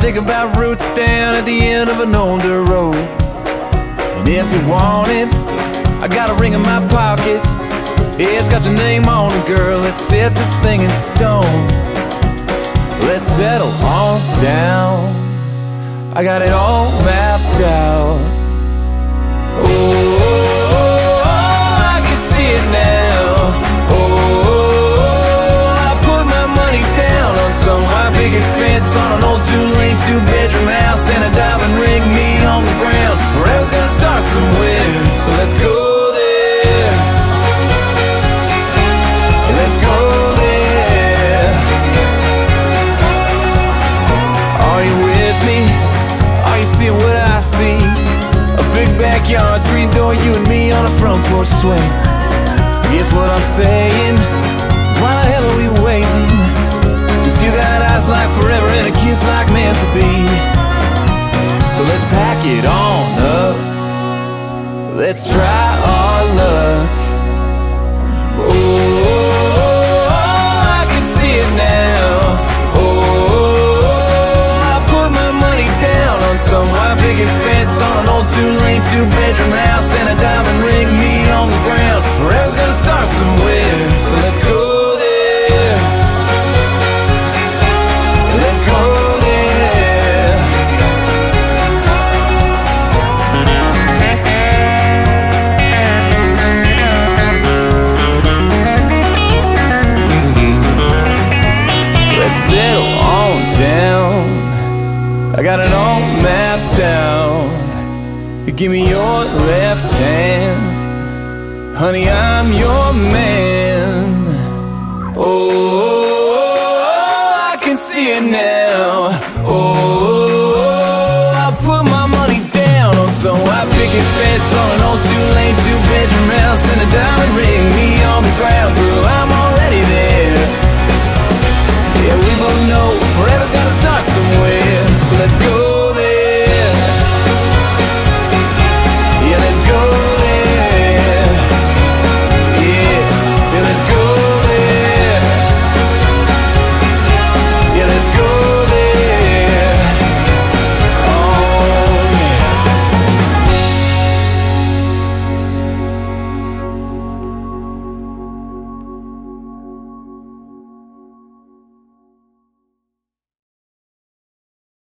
think about roots down at the end of an older road. And if you want it, I got a ring in my pocket. It's got your name on it, girl. Let's set this thing in stone. Let's settle on down. I got it all mapped out. Oh, I can see it now. Oh, I put my money down on some white picket fence, on an old two-lane, two-bedroom house, and a diamond ring, me on the ground. Forever's gonna start somewhere, so let's go there. Let's go there. Are you with me? Are you seeing what I see? A big backyard, screen door, you and me on a front porch swing. Guess what I'm saying is, why the hell are we waiting? 'Cause you got eyes like forever and a kiss like meant to be. So let's pack it on up. Let's try our luck. Oh, I can see it now. Oh, I put my money down on some white picket fence, on an old two-lane, two-bedroom house, and a diamond ring, me on the ground. Forever's gonna start somewhere, so let's go there. Let's go there. Let's settle on down. I got it all mapped out. You give me your left hand, honey, I'm your man. Oh, I can see it now. Oh,